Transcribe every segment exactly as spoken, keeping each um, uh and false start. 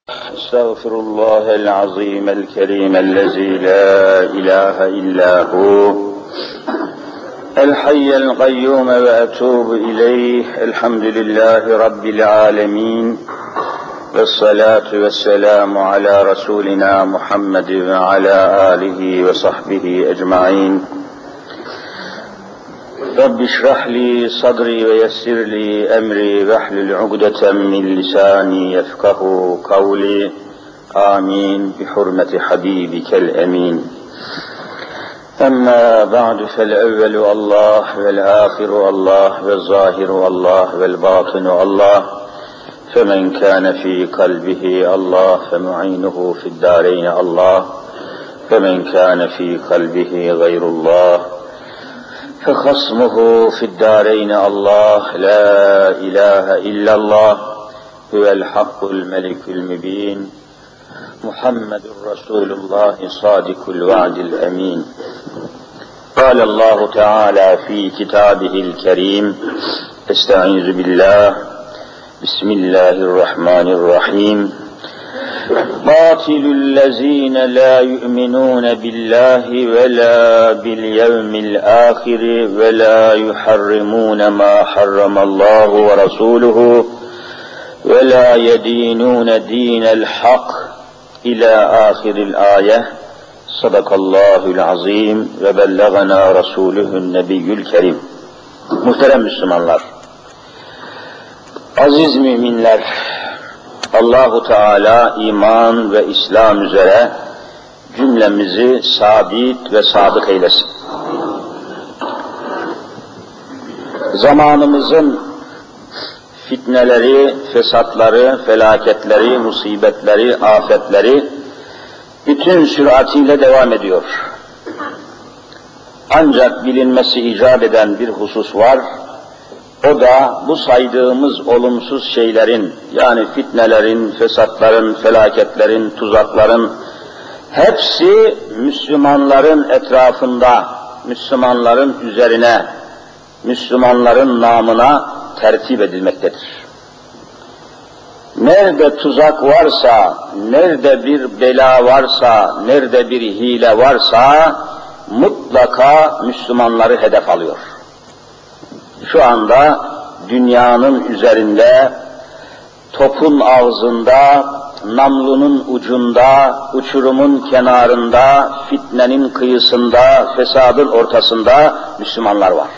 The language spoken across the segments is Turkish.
استغفر الله العظيم الكريم الذي لا إله إلا هو الحي القيوم وأتوب إليه. الحمد لله رب العالمين والصلاة والسلام على رسولنا محمد وعلى آله وصحبه أجمعين. رب اشرح لي صدري ويسر لي أمري واحلل عقدة من لساني يفقه قولي. آمين بحرمة حبيبك الأمين. أما بعد فالأول الله والآخر الله والظاهر الله والباطن الله، فمن كان في قلبه الله فمعينه في الدارين الله، فمن كان في قلبه غير الله فخصمه في الدارين الله. لا إله إلا الله هو الحق الملك المبين، محمد رسول الله صادق الوعد الأمين. قال الله تعالى في كتابه الكريم: استعيذ بالله، بسم الله الرحمن الرحيم. قاتلوا الذين لا يؤمنون بالله ولا باليوم الآخر ولا يحرمون ما حرم الله ورسوله ولا يدينون دين الحق إلى آخر الآية. صدق الله العظيم ve bellagana Resuluhun Nebiyyül Kerim. Muhterem Müslümanlar, aziz müminler, Allahu Teala iman ve İslam üzere cümlemizi sabit ve sadık eylesin. Zamanımızın fitneleri, fesatları, felaketleri, musibetleri, afetleri bütün süratiyle devam ediyor. Ancak bilinmesi icap eden bir husus var. O da bu saydığımız olumsuz şeylerin, yani fitnelerin, fesatların, felaketlerin, tuzakların hepsi Müslümanların etrafında, Müslümanların üzerine, Müslümanların namına tertip edilmektedir. Nerede tuzak varsa, nerede bir bela varsa, nerede bir hile varsa mutlaka Müslümanları hedef alıyor. Şu anda dünyanın üzerinde, topun ağzında, namlunun ucunda, uçurumun kenarında, fitnenin kıyısında, fesadın ortasında Müslümanlar var.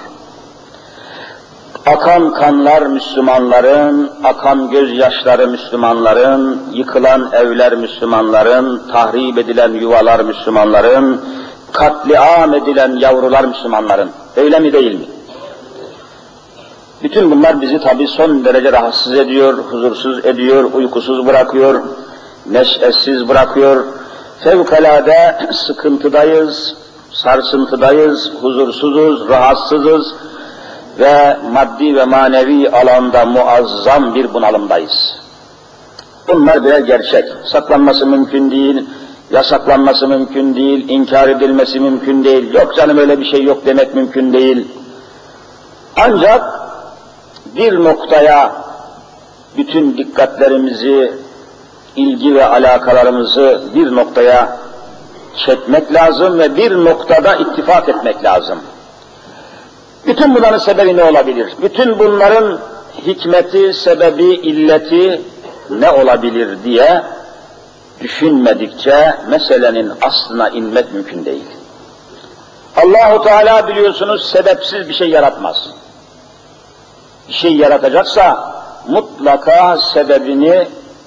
Akan kanlar Müslümanların, akan gözyaşları Müslümanların, yıkılan evler Müslümanların, tahrip edilen yuvalar Müslümanların, katliam edilen yavrular Müslümanların. Öyle mi değil mi? Bütün bunlar bizi tabii son derece rahatsız ediyor, huzursuz ediyor, uykusuz bırakıyor, neşesiz bırakıyor. Fevkalade sıkıntıdayız, sarsıntıdayız, huzursuzuz, rahatsızız ve maddi ve manevi alanda muazzam bir bunalımdayız. Bunlar birer gerçek. Saklanması mümkün değil, yasaklanması mümkün değil, inkar edilmesi mümkün değil, yok canım öyle bir şey yok demek mümkün değil. Ancak bir noktaya bütün dikkatlerimizi, ilgi ve alakalarımızı bir noktaya çekmek lazım ve bir noktada ittifak etmek lazım. Bütün bunların sebebi ne olabilir? Bütün bunların hikmeti, sebebi, illeti ne olabilir diye düşünmedikçe meselenin aslına inmek mümkün değil. Allahu Teala biliyorsunuz sebepsiz bir şey yaratmaz. Bir şey yaratacaksa mutlaka sebebini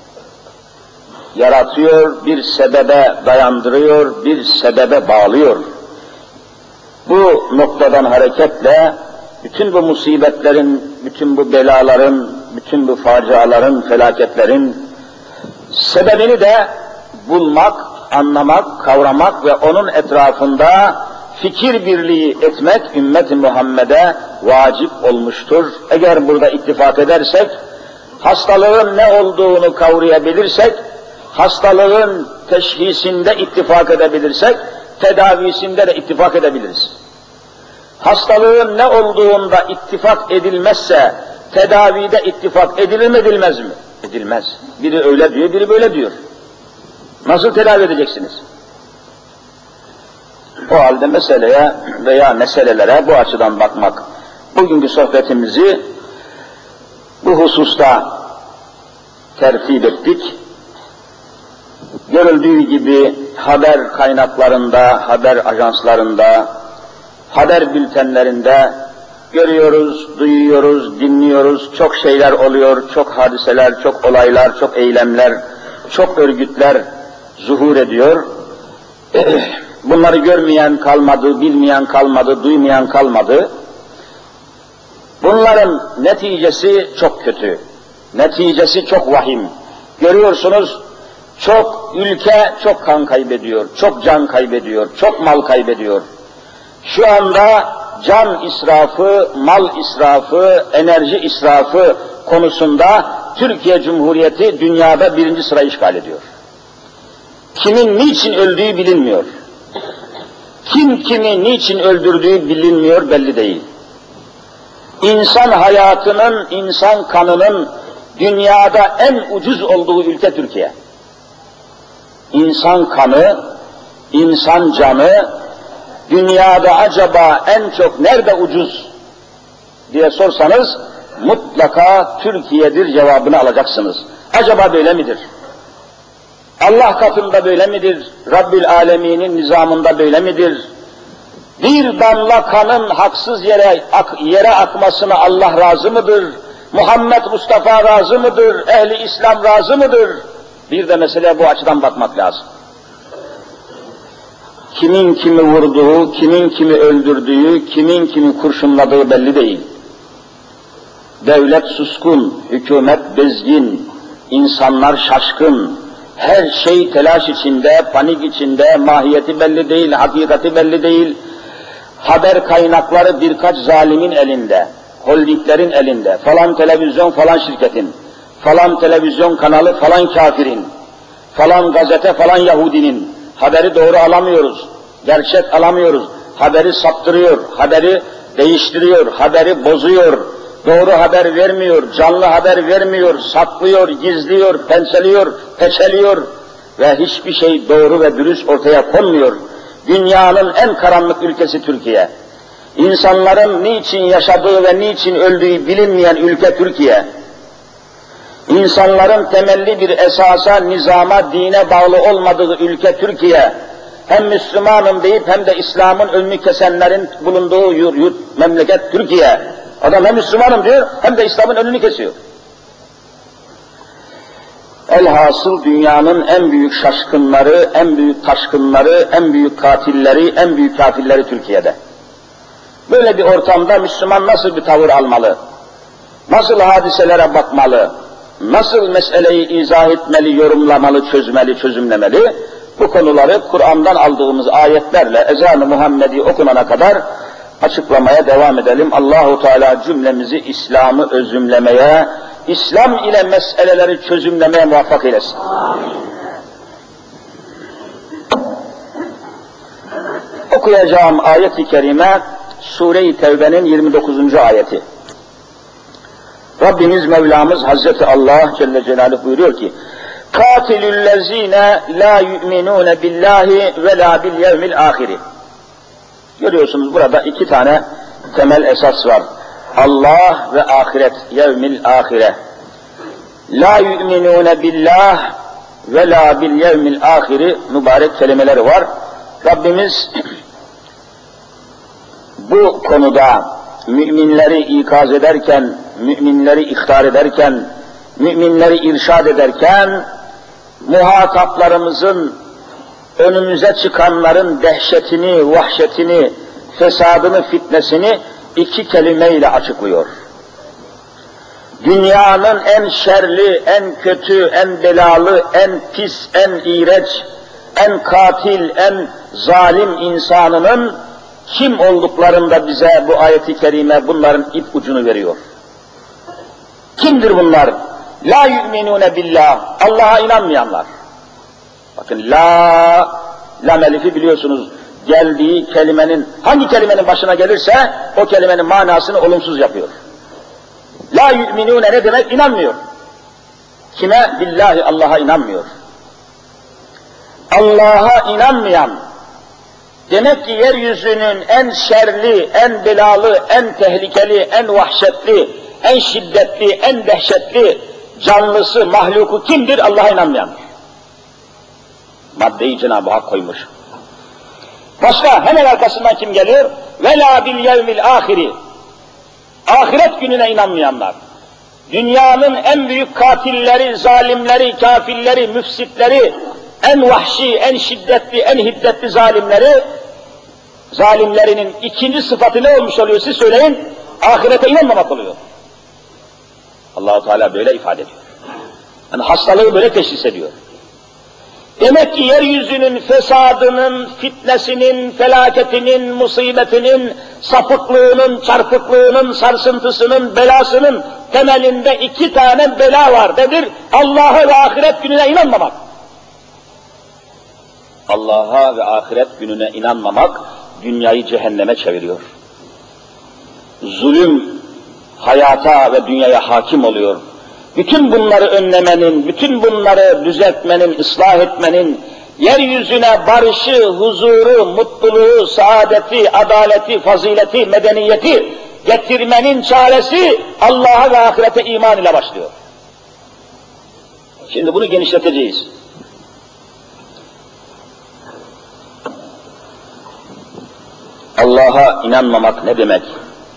yaratıyor, bir sebebe dayandırıyor, bir sebebe bağlıyor. Bu noktadan hareketle bütün bu musibetlerin, bütün bu belaların, bütün bu faciaların, felaketlerin sebebini de bulmak, anlamak, kavramak ve onun etrafında fikir birliği etmek ümmet-i Muhammed'e vacip olmuştur. Eğer burada ittifak edersek, hastalığın ne olduğunu kavrayabilirsek, hastalığın teşhisinde ittifak edebilirsek, tedavisinde de ittifak edebiliriz. Hastalığın ne olduğunda ittifak edilmezse, tedavide ittifak edilir mi edilmez mi? Edilmez. Biri öyle diyor, biri böyle diyor. Nasıl tedavi edeceksiniz? O halde meseleye veya meselelere bu açıdan bakmak. Bugünkü sohbetimizi bu hususta tertip ettik. Görüldüğü gibi haber kaynaklarında, haber ajanslarında, haber bültenlerinde görüyoruz, duyuyoruz, dinliyoruz. Çok şeyler oluyor, çok hadiseler, çok olaylar, çok eylemler, çok örgütler zuhur ediyor. Bunları görmeyen kalmadı, bilmeyen kalmadı, duymayan kalmadı. Bunların neticesi çok kötü. Neticesi çok vahim. Görüyorsunuz, çok ülke çok kan kaybediyor, çok can kaybediyor, çok mal kaybediyor. Şu anda can israfı, mal israfı, enerji israfı konusunda Türkiye Cumhuriyeti dünyada birinci sıra işgal ediyor. Kimin niçin öldüğü bilinmiyor. Kim kimi niçin öldürdüğü bilinmiyor, belli değil. İnsan hayatının, insan kanının dünyada en ucuz olduğu ülke Türkiye. İnsan kanı, insan canı dünyada acaba en çok nerede ucuz diye sorsanız mutlaka Türkiye'dir cevabını alacaksınız. Acaba böyle midir? Allah katında böyle midir? Rabbül Alemin'in nizamında böyle midir? Bir damla kanın haksız yere ak, yere akmasına Allah razı mıdır? Muhammed Mustafa razı mıdır? Ehli İslam razı mıdır? Bir de meseleye bu açıdan bakmak lazım. Kimin kimi vurduğu, kimin kimi öldürdüğü, kimin kimi kurşunladığı belli değil. Devlet suskun, hükümet bezgin, insanlar şaşkın, her şey telaş içinde, panik içinde, mahiyeti belli değil, hakikati belli değil. Haber kaynakları birkaç zalimin elinde, holdinglerin elinde, falan televizyon falan şirketin, falan televizyon kanalı falan kafirin, falan gazete falan Yahudinin, haberi doğru alamıyoruz, gerçek alamıyoruz, haberi saptırıyor, haberi değiştiriyor, haberi bozuyor, doğru haber vermiyor, canlı haber vermiyor, saklıyor, gizliyor, penseliyor, peçeliyor ve hiçbir şey doğru ve dürüst ortaya konmuyor. Dünyanın en karanlık ülkesi Türkiye. İnsanların niçin yaşadığı ve niçin öldüğü bilinmeyen ülke Türkiye. İnsanların temelli bir esasa, nizama, dine bağlı olmadığı ülke Türkiye. Hem Müslümanım deyip hem de İslam'ın önünü kesenlerin bulunduğu yurt, yurt memleket Türkiye. Adam hem Müslümanım diyor hem de İslam'ın önünü kesiyor. Elhasıl dünyanın en büyük şaşkınları, en büyük taşkınları, en büyük katilleri, en büyük kafirleri Türkiye'de. Böyle bir ortamda Müslüman nasıl bir tavır almalı? Nasıl hadiselere bakmalı? Nasıl meseleyi izah etmeli, yorumlamalı, çözmeli, çözümlemeli? Bu konuları Kur'an'dan aldığımız ayetlerle ezan-ı Muhammedi okunana kadar açıklamaya devam edelim. Allahu Teala cümlemizi İslam'ı özümlemeye, İslam ile meseleleri çözümlemeye muvaffak eylesin. Okuyacağım ayet-i kerime Sure-i Tevbe'nin yirmi dokuzuncu ayeti. Rabbimiz Mevlamız Hazreti Allah Celle Celaluhu buyuruyor ki: "Katilüllezine la yu'minune billahi ve la bil yevmil ahiri." Görüyorsunuz burada iki tane temel esas var. Allah ve ahiret, yevmil ahire. La yu'minune billah ve la bil yevmil ahiri mübarek kelimeleri var. Rabbimiz bu konuda müminleri ikaz ederken, müminleri ihtar ederken, müminleri irşad ederken, muhataplarımızın önümüze çıkanların dehşetini, vahşetini, fesadını, fitnesini iki kelimeyle açıklıyor. Dünyanın en şerli, en kötü, en belalı, en pis, en iğrenç, en katil, en zalim insanının kim olduklarında bize bu ayet-i kerime bunların ip ucunu veriyor. Kimdir bunlar? La yu'minune billah, Allah'a inanmayanlar. Bakın la, lam elifi biliyorsunuz geldiği kelimenin, hangi kelimenin başına gelirse o kelimenin manasını olumsuz yapıyor. La yu'minune ne demek? İnanmıyor. Kime? Billahi, Allah'a inanmıyor. Allah'a inanmayan, demek ki yeryüzünün en şerli, en belalı, en tehlikeli, en vahşetli, en şiddetli, en dehşetli canlısı, mahluku kimdir? Allah'a inanmayan. Maddeyi Cenab-ı Hak koymuş. Başka hemen arkasından kim geliyor? وَلَا بِالْيَوْمِ الْآخِرِ. Ahiret gününe inanmayanlar. Dünyanın en büyük katilleri, zalimleri, kafirleri, müfsitleri, en vahşi, en şiddetli, en hiddetli zalimleri, zalimlerinin ikinci sıfatı ne olmuş oluyor siz söyleyin? Ahirete inanmamak oluyor. Allah-u Teala böyle ifade ediyor. Yani hastalığı böyle teşhis ediyor. Demek ki yeryüzünün fesadının, fitnesinin, felaketinin, musibetinin, sapıklığının, çarpıklığının, sarsıntısının, belasının temelinde iki tane bela var. Nedir? Allah'a ve ahiret gününe inanmamak. Allah'a ve ahiret gününe inanmamak, dünyayı cehenneme çeviriyor. Zulüm hayata ve dünyaya hakim oluyor. Bütün bunları önlemenin, bütün bunları düzeltmenin, ıslah etmenin, yeryüzüne barışı, huzuru, mutluluğu, saadeti, adaleti, fazileti, medeniyeti getirmenin çaresi Allah'a ve ahirete iman ile başlıyor. Şimdi bunu genişleteceğiz. Allah'a inanmamak ne demek?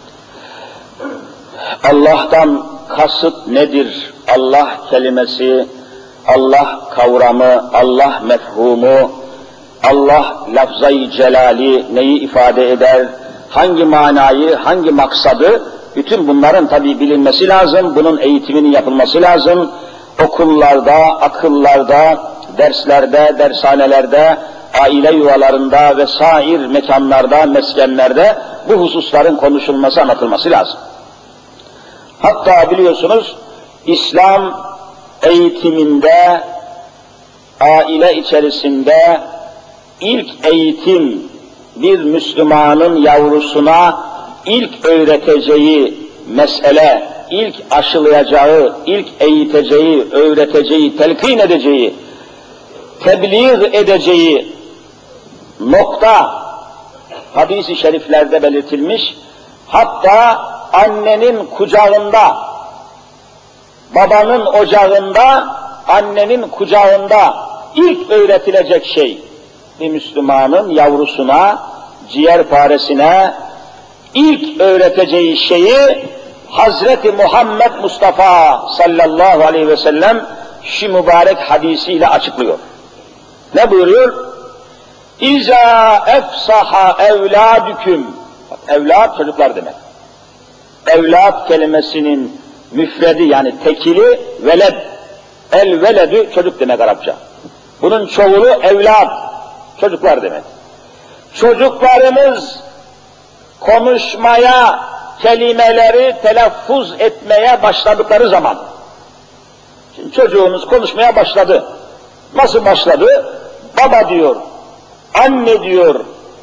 Allah'tan kasıt nedir? Allah kelimesi, Allah kavramı, Allah mefhumu, Allah lafzayı celali neyi ifade eder? Hangi manayı, hangi maksadı? Bütün bunların tabii bilinmesi lazım, bunun eğitiminin yapılması lazım. Okullarda, akıllarda, derslerde, dershanelerde, aile yuvalarında vesair mekanlarda, meskenlerde bu hususların konuşulması, anlatılması lazım. Hatta biliyorsunuz İslam eğitiminde, aile içerisinde ilk eğitim bir Müslümanın yavrusuna ilk öğreteceği mesele, ilk aşılayacağı, ilk eğiteceği, öğreteceği, telkin edeceği, tebliğ edeceği nokta hadis-i şeriflerde belirtilmiş. Hatta annenin kucağında, babanın ocağında, annenin kucağında ilk öğretilecek şey, bir Müslümanın yavrusuna, ciğerparesine ilk öğreteceği şeyi Hazreti Muhammed Mustafa sallallahu aleyhi ve sellem şu mübarek hadisiyle açıklıyor. Ne buyuruyor? İza efsaha evladüküm. Bak, evlat çocuklar demek. Evlat kelimesinin müfredi yani tekili veled. El veledü çocuk demek Arapça. Bunun çoğulu evlat, çocuklar demek. Çocuklarımız konuşmaya, kelimeleri telaffuz etmeye başladıkları zaman, şimdi çocuğumuz konuşmaya başladı. Nasıl başladı? Baba diyor, anne diyor.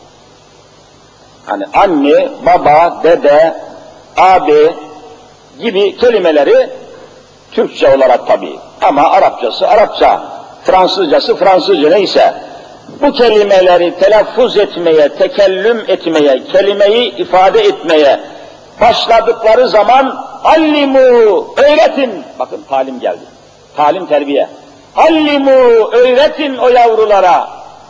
Hani anne, baba, dede, abi gibi kelimeleri Türkçe olarak tabii. Ama Arapçası Arapça, Fransızcası Fransızca neyse. Bu kelimeleri telaffuz etmeye, tekellüm etmeye, kelimeyi ifade etmeye başladıkları zaman allimu, öğretin. Bakın talim geldi. Talim, terbiye. Allimu, öğretin o yavrulara.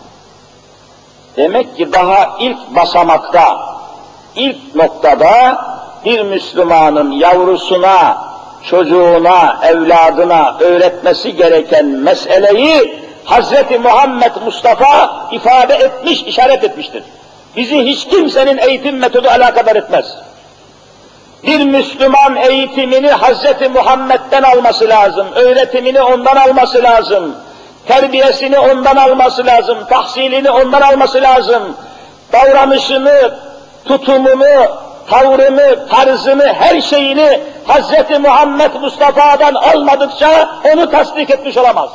Demek ki daha ilk basamakta, ilk noktada bir Müslümanın yavrusuna, çocuğuna, evladına öğretmesi gereken meseleyi Hazreti Muhammed Mustafa ifade etmiş, işaret etmiştir. Bizi hiç kimsenin eğitim metodu alakadar etmez. Bir Müslüman eğitimini Hazreti Muhammed'den alması lazım, öğretimini ondan alması lazım, terbiyesini ondan alması lazım, tahsilini ondan alması lazım, davranışını, tutumunu, tavrını, tarzını, her şeyini Hazreti Muhammed Mustafa'dan almadıkça onu tasdik etmiş olamaz.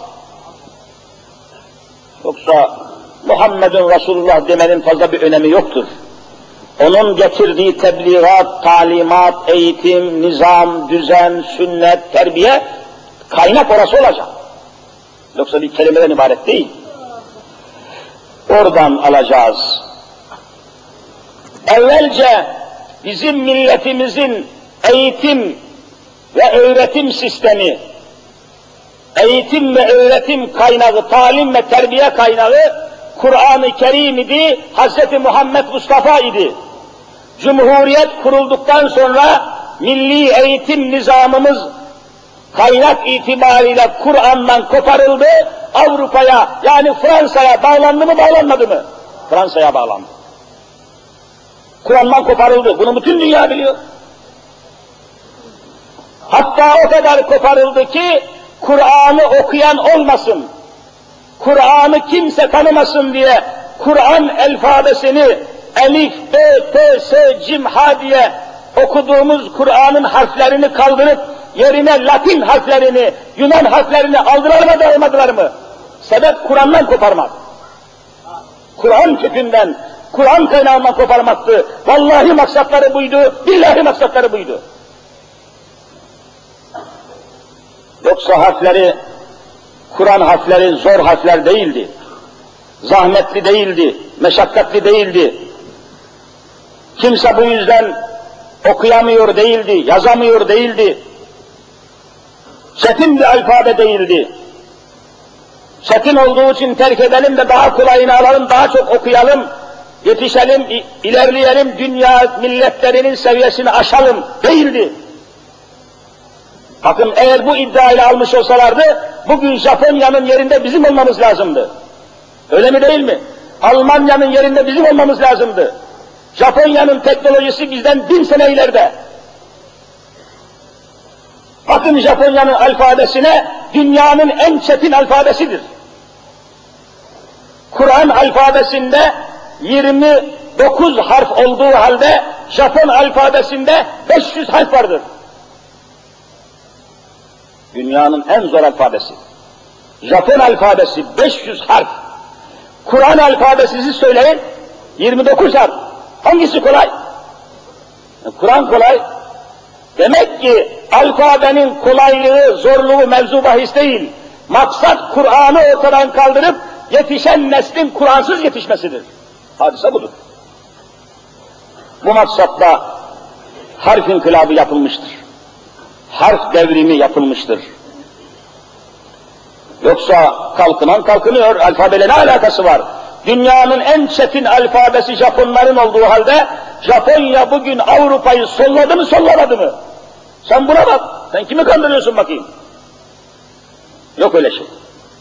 Yoksa Muhammedun Resulullah demenin fazla bir önemi yoktur. Onun getirdiği tebliğat, talimat, eğitim, nizam, düzen, sünnet, terbiye Kaynak orası olacak. Yoksa bir kelimeden ibaret değil. Oradan alacağız. Evvelce bizim milletimizin eğitim ve öğretim sistemi, eğitim ve öğretim kaynağı, talim ve terbiye kaynağı Kur'an-ı Kerim idi, Hz. Muhammed Mustafa idi. Cumhuriyet kurulduktan sonra milli eğitim nizamımız kaynak itibariyle Kur'an'dan koparıldı, Avrupa'ya yani Fransa'ya bağlandı mı bağlanmadı mı? Fransa'ya bağlandı. Kur'an'dan koparıldı, bunu bütün dünya biliyor. Hatta o kadar koparıldı ki Kur'an'ı okuyan olmasın, Kur'an'ı kimse tanımasın diye Kur'an alfabesini Elif, B, T, S, Cim, H diye okuduğumuz Kur'an'ın harflerini kaldırıp yerine Latin harflerini, Yunan harflerini aldılar mı da almadılar mı? Sebep Kur'an'dan koparmak. Kur'an kökünden, Kur'an kaynağından koparmaktı. Vallahi maksatları buydu, billahi maksatları buydu. Yoksa harfleri, Kur'an harfleri zor harfler değildi. Zahmetli değildi, meşakkatli değildi. Kimse bu yüzden okuyamıyor değildi, yazamıyor değildi. Çetin bir alfabe değildi. Çetin olduğu için terk edelim de daha kolayını alalım, daha çok okuyalım, yetişelim, ilerleyelim, dünya milletlerinin seviyesini aşalım değildi. Bakın eğer bu iddiayla almış olsalardı, bugün Japonya'nın yerinde bizim olmamız lazımdı. Öyle mi değil mi? Almanya'nın yerinde bizim olmamız lazımdı. Japonya'nın teknolojisi bizden bin sene ileride. Bakın Japonya'nın alfabesine, dünyanın en çetin alfabesidir. Kur'an alfabesinde yirmi dokuz harf olduğu halde, Japon alfabesinde beş yüz harf vardır. Dünyanın en zor alfabesi. Japon alfabesi beş yüz harf. Kur'an alfabesi söyleyin, yirmi dokuz harf. Hangisi kolay? Kur'an kolay. Demek ki alfabenin kolaylığı, zorluğu mevzu bahis değil. Maksat Kur'an'ı ortadan kaldırıp yetişen neslin Kur'ansız yetişmesidir. Hadise budur. Bu maksatla harf inkılabı yapılmıştır. Harf devrimi yapılmıştır. Yoksa kalkınan kalkınıyor, alfabeyle ne alakası var? Dünyanın en çetin alfabesi Japonların olduğu halde, Japonya bugün Avrupa'yı solladı mı sollamadı mı? Sen buna bak, sen kimi kandırıyorsun bakayım? Yok öyle şey.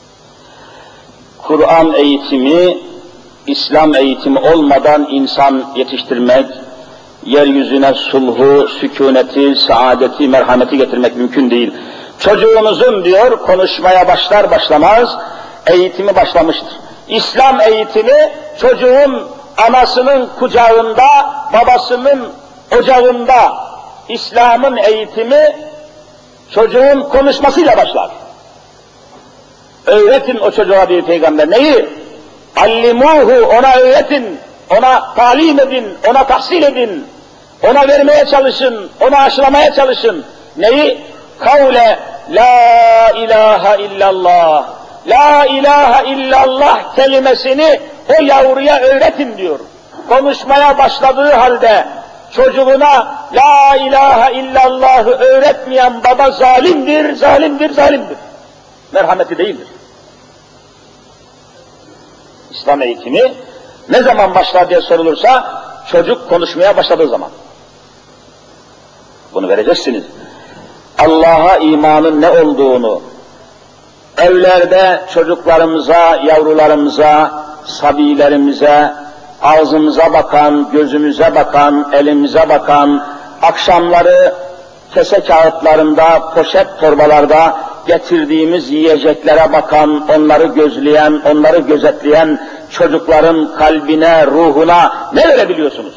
Kur'an eğitimi, İslam eğitimi olmadan insan yetiştirmek, yeryüzüne sulhu, sükuneti, saadeti, merhameti getirmek mümkün değil. Çocuğunuzun diyor, konuşmaya başlar başlamaz, eğitimi başlamıştır. İslam eğitimi, çocuğun anasının kucağında, babasının ocağında, İslam'ın eğitimi, çocuğun konuşmasıyla başlar. Öğretin o çocuğa bir peygamber. Neyi? Allimuhu, ona öğretin, ona talim edin, ona tahsil edin, ona vermeye çalışın, ona aşılamaya çalışın. Neyi? Kavle, la ilahe illallah, la ilahe illallah kelimesini o yavruya öğretin diyor. Konuşmaya başladığı halde çocuğuna la ilahe illallah'ı öğretmeyen baba zalimdir, zalimdir, zalimdir. Merhameti değildir. İslam eğitimi ne zaman başlar diye sorulursa, çocuk konuşmaya başladığı zaman. Bunu vereceksiniz. Allah'a imanın ne olduğunu, evlerde çocuklarımıza, yavrularımıza, sabilerimize, ağzımıza bakan, gözümüze bakan, elimize bakan, akşamları kese kağıtlarında, poşet torbalarda getirdiğimiz yiyeceklere bakan, onları gözleyen, onları gözetleyen çocukların kalbine, ruhuna ne verebiliyorsunuz?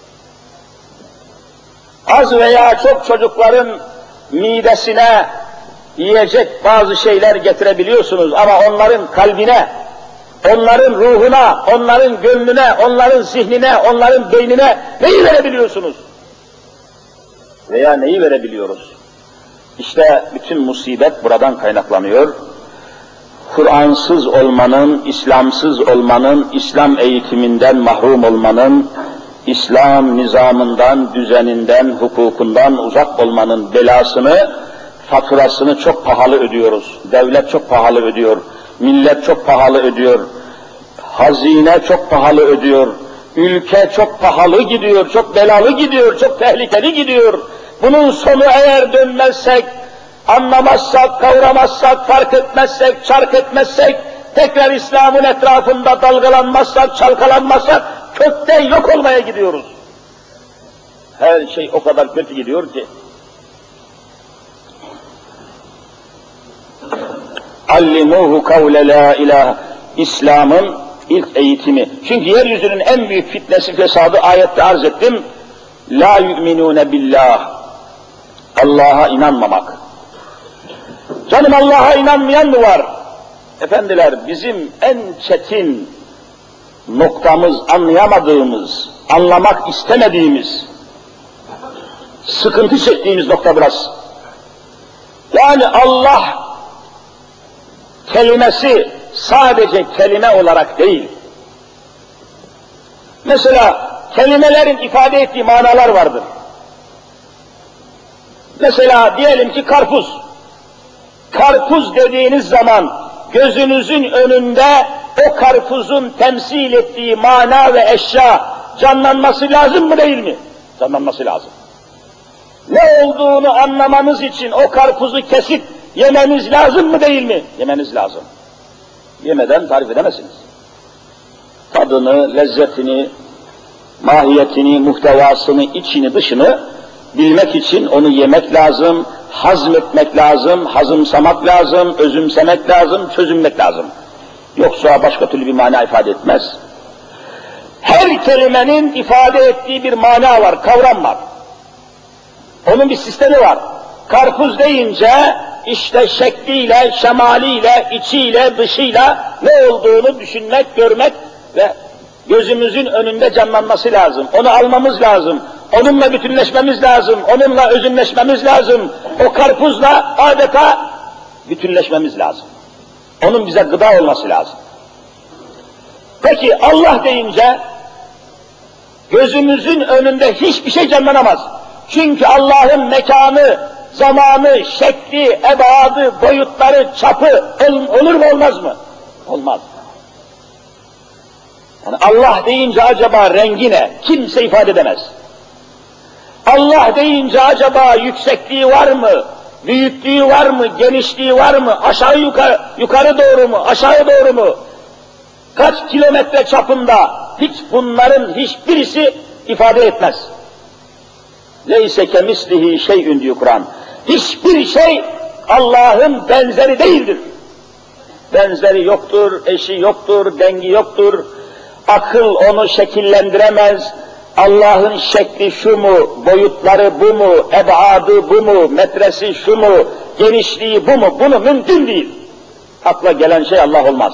Az veya çok çocukların midesine yiyecek bazı şeyler getirebiliyorsunuz ama onların kalbine, onların ruhuna, onların gönlüne, onların zihnine, onların beynine neyi verebiliyorsunuz? Veya neyi verebiliyoruz? İşte bütün musibet buradan kaynaklanıyor. Kur'ansız olmanın, İslamsız olmanın, İslam eğitiminden mahrum olmanın, İslam nizamından, düzeninden, hukukundan uzak olmanın belasını, faturasını çok pahalı ödüyoruz. Devlet çok pahalı ödüyor, millet çok pahalı ödüyor, hazine çok pahalı ödüyor, ülke çok pahalı gidiyor, çok belalı gidiyor, çok tehlikeli gidiyor. Bunun sonu eğer dönmezsek, anlamazsak, kavramazsak, fark etmezsek, çark etmezsek, tekrar İslam'ın etrafında dalgalanmazsak, çalkalanmazsak, kökten yok olmaya gidiyoruz. Her şey o kadar kötü gidiyor ki. Allimuhu kavle la ilahe. İslam'ın ilk eğitimi. Çünkü yeryüzünün en büyük fitnesi, fesadı ayette arz ettim. La yu'minune billah. Allah'a inanmamak. Canım Allah'a inanmayan mı var? Efendiler, bizim en çetin noktamız, anlayamadığımız, anlamak istemediğimiz, sıkıntı çektiğimiz nokta burası. Yani Allah kelimesi sadece kelime olarak değil. Mesela kelimelerin ifade ettiği manalar vardır. Mesela diyelim ki karpuz. Karpuz dediğiniz zaman gözünüzün önünde o karpuzun temsil ettiği mana ve eşya canlanması lazım mı değil mi? Canlanması lazım. Ne olduğunu anlamanız için o karpuzu kesip yemeniz lazım mı değil mi? Yemeniz lazım. Yemeden tarif edemezsiniz. Tadını, lezzetini, mahiyetini, muhtevasını, içini, dışını bilmek için onu yemek lazım, hazmetmek lazım, hazımsamak lazım, özümsemek lazım, çözünmek lazım. Yoksa başka türlü bir mana ifade etmez. Her kelimenin ifade ettiği bir mana var, kavram var. Onun bir sistemi var. Karpuz deyince işte şekliyle, şemaliyle, içiyle, dışıyla ne olduğunu düşünmek, görmek ve gözümüzün önünde canlanması lazım. Onu almamız lazım. Onunla bütünleşmemiz lazım. Onunla özünleşmemiz lazım. O karpuzla adeta bütünleşmemiz lazım. Onun bize gıda olması lazım. Peki Allah deyince gözümüzün önünde hiçbir şey canlanamaz. Çünkü Allah'ın mekanı, zamanı, şekli, ebadı, boyutları, çapı olur mu olmaz mı? Olmaz. Yani Allah deyince acaba rengi ne? Kimse ifade edemez. Allah deyince acaba yüksekliği var mı? Büyüklüğü var mı? Genişliği var mı? Aşağı yukarı, yukarı doğru mu? Aşağı doğru mu? Kaç kilometre çapında? Hiç bunların hiçbirisi ifade etmez. Leyse kemislihi şey'ün diyor Kur'an. Hiçbir şey Allah'ın benzeri değildir. Benzeri yoktur, eşi yoktur, dengi yoktur. Akıl onu şekillendiremez. Allah'ın şekli şu mu, boyutları bu mu, ebadı bu mu, metresi şu mu, genişliği bu mu? Bunu mümkün değil. Akla gelen şey Allah olmaz.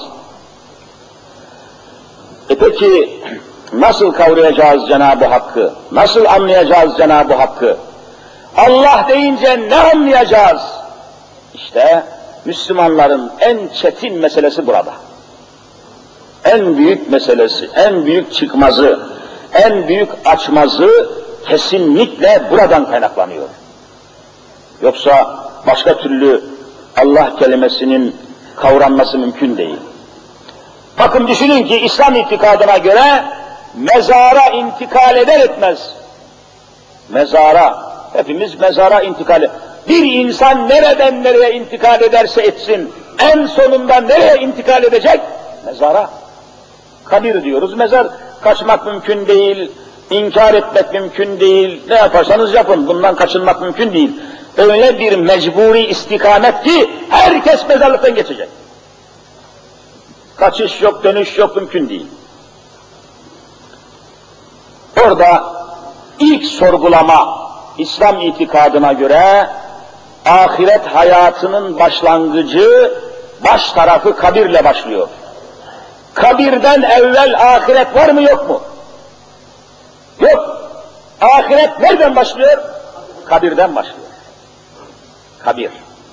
E peki nasıl kavrayacağız Cenab-ı Hakk'ı? Nasıl anlayacağız Cenab-ı Hakk'ı? Allah deyince ne anlayacağız? İşte Müslümanların en çetin meselesi burada. En büyük meselesi, en büyük çıkmazı, en büyük açmazı kesinlikle buradan kaynaklanıyor. Yoksa başka türlü Allah kelimesinin kavranması mümkün değil. Bakın düşünün ki İslam itikadına göre mezara intikal eder etmez. Mezara, hepimiz mezara intikal eder. Bir insan nereden nereye intikal ederse etsin, en sonunda nereye intikal edecek? Mezara. Kabir diyoruz, mezar. Kaçmak mümkün değil, inkar etmek mümkün değil, ne yaparsanız yapın, bundan kaçınmak mümkün değil. Öyle bir mecburi istikamet ki herkes mezarlıktan geçecek. Kaçış yok, dönüş yok, mümkün değil. Orada ilk sorgulama İslam itikadına göre ahiret hayatının başlangıcı, baş tarafı kabirle başlıyor. Kabirden evvel ahiret var mı yok mu? Yok. Ahiret nereden başlıyor? Kabirden başlıyor. kabir.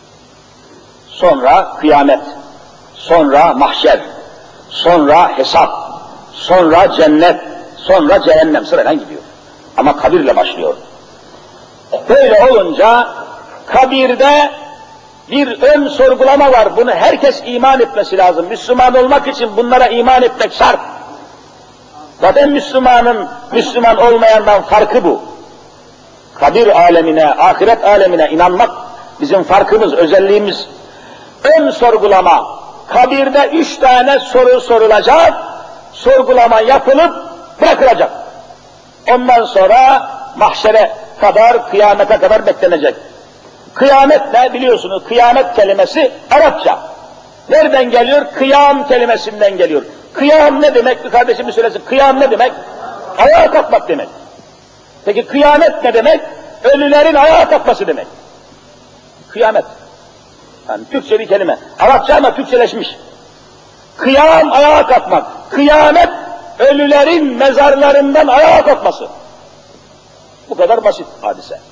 Sonra kıyamet, sonra mahşer, sonra hesap, sonra cennet, sonra cehennem sırayla gidiyor. Ama kabirle başlıyor. Böyle olunca kabirde bir ön sorgulama var. Bunu herkes iman etmesi lazım. Müslüman olmak için bunlara iman etmek şart. Zaten Müslümanın Müslüman olmayandan farkı bu. Kabir alemine, ahiret alemine inanmak bizim farkımız, özelliğimiz. Ön sorgulama. Kabirde üç tane soru sorulacak, sorgulama yapılıp bırakılacak. Ondan sonra mahşere kadar, kıyamete kadar beklenecek. Kıyamet ne biliyorsunuz? Kıyamet kelimesi Arapça. Nereden geliyor? Kıyam kelimesinden geliyor. Kıyam ne demek? Bir kardeşimiz söylesin. Kıyam ne demek? Ayağa kalkmak demek. Peki kıyamet ne demek? Ölülerin ayağa kalkması demek. Kıyamet. Yani Türkçe bir kelime. Arapça ama Türkçeleşmiş. Kıyam ayağa kalkmak. Kıyamet ölülerin mezarlarından ayağa kalkması. Bu kadar basit hadise.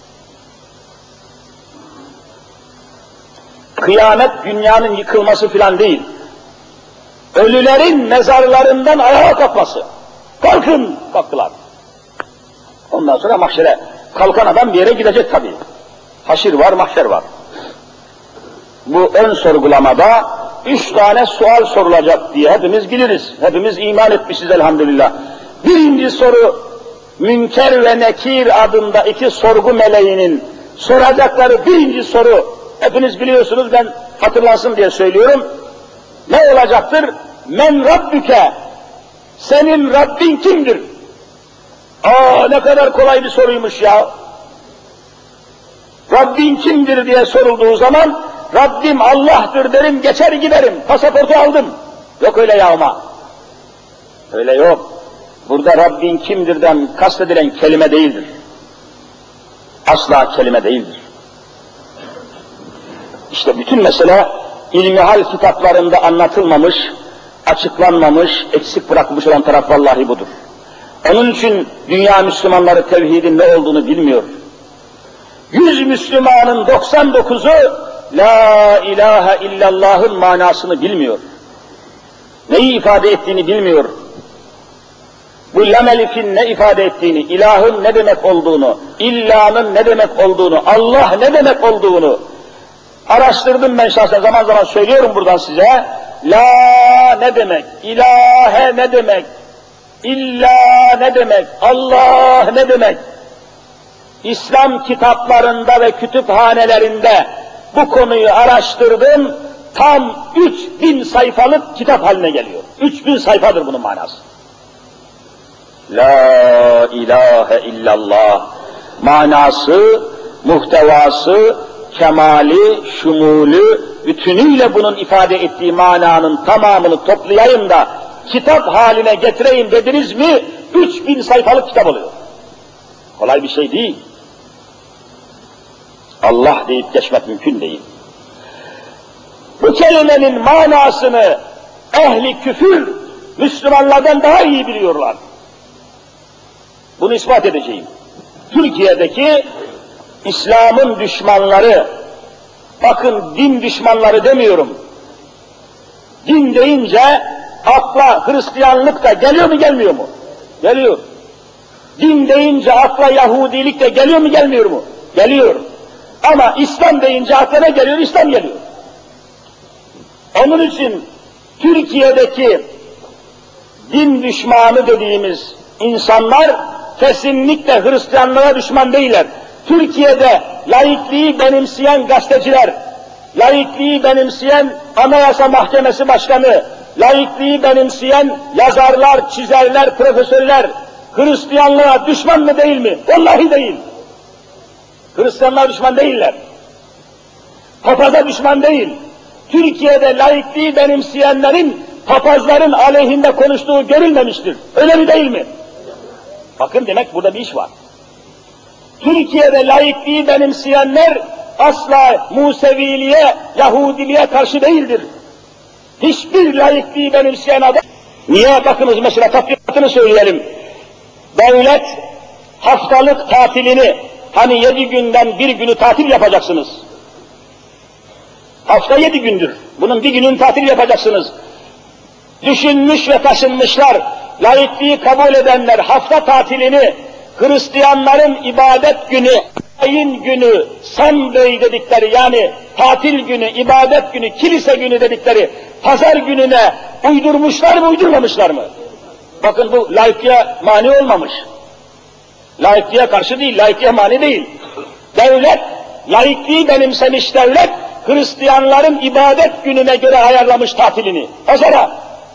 Kıyamet dünyanın yıkılması filan değil. Ölülerin mezarlarından ayağa kalkması. Kalkın! Kalktılar. Ondan sonra mahşere. Kalkan adam bir yere gidecek tabii. Haşir var, mahşer var. Bu ön sorgulamada üç tane sual sorulacak diye hepimiz biliriz. Hepimiz iman etmişiz elhamdülillah. Birinci soru, Münker ve Nekir adında iki sorgu meleğinin soracakları birinci soru, hepiniz biliyorsunuz, ben hatırlansın diye söylüyorum. Ne olacaktır? Men Rabbüke, senin Rabbin kimdir? Aa, ne kadar kolay bir soruymuş ya. Rabbin kimdir diye sorulduğu zaman, Rabbim Allah'tır derim, geçer giderim, pasaportu aldım. Yok öyle yağma. Öyle yok. Burada Rabbin kimdirden kastedilen kelime değildir. Asla kelime değildir. İşte bütün mesele ilmihal kitaplarında anlatılmamış, açıklanmamış, eksik bırakmış olan taraf vallahi budur. Onun için dünya Müslümanları tevhidin ne olduğunu bilmiyor. Yüz Müslümanın doksan dokuzu La ilahe illallah'ın manasını bilmiyor. Neyi ifade ettiğini bilmiyor. Bu lam elifin ne ifade ettiğini, ilahın ne demek olduğunu, illanın ne demek olduğunu, Allah ne demek olduğunu araştırdım ben şahsen, zaman zaman söylüyorum buradan size. La ne demek, ilahe ne demek, illa ne demek, Allah ne demek? İslam kitaplarında ve kütüphanelerinde bu konuyu araştırdım, tam üç bin sayfalık kitap haline geliyor. Üç bin sayfadır bunun manası. La ilahe illallah manası, muhtevası, kemali, şumulü, bütünüyle bunun ifade ettiği mananın tamamını toplayayım da kitap haline getireyim dediniz mi, üç bin sayfalık kitap oluyor. Kolay bir şey değil. Allah deyip geçmek mümkün değil. Bu kelimenin manasını ehli küfür Müslümanlardan daha iyi biliyorlar. Bunu ispat edeceğim. Türkiye'deki İslam'ın düşmanları, bakın din düşmanları demiyorum. Din deyince akla Hristiyanlık da geliyor mu gelmiyor mu? Geliyor. Din deyince akla Yahudilik de geliyor mu gelmiyor mu? Geliyor. Ama İslam deyince akla ne geliyor? İslam geliyor. Onun için Türkiye'deki din düşmanı dediğimiz insanlar kesinlikle Hristiyanlığa düşman değiller. Türkiye'de laikliği benimseyen gazeteciler, laikliği benimseyen Anayasa Mahkemesi Başkanı, laikliği benimseyen yazarlar, çizerler, profesörler Hristiyanlığa düşman mı değil mi? Vallahi değil. Hristiyanlığa düşman değiller. Papaza düşman değil. Türkiye'de laikliği benimseyenlerin papazların aleyhinde konuştuğu görülmemiştir. Öyle mi değil mi? Bakın demek burada bir iş var. Türkiye'de laikliği benimseyenler asla Museviliğe, Yahudiliğe karşı değildir. Hiçbir laikliği benimseyen adam... Niye? Bakınız mesela tatbikatını söyleyelim. Devlet haftalık tatilini, hani yedi günden bir günü tatil yapacaksınız. Hafta yedi gündür. Bunun bir günün tatil yapacaksınız. Düşünmüş ve taşınmışlar, laikliği kabul edenler hafta tatilini Hristiyanların ibadet günü, ayin günü, Sunday dedikleri yani tatil günü, ibadet günü, kilise günü dedikleri pazar gününe uydurmuşlar mı, uydurmamışlar mı? Bakın bu laikliğe mani olmamış. Laikliğe karşı değil, laikliğe mani değil. Devlet, laikliği benimsemiş devlet, Hristiyanların ibadet gününe göre ayarlamış tatilini, pazara.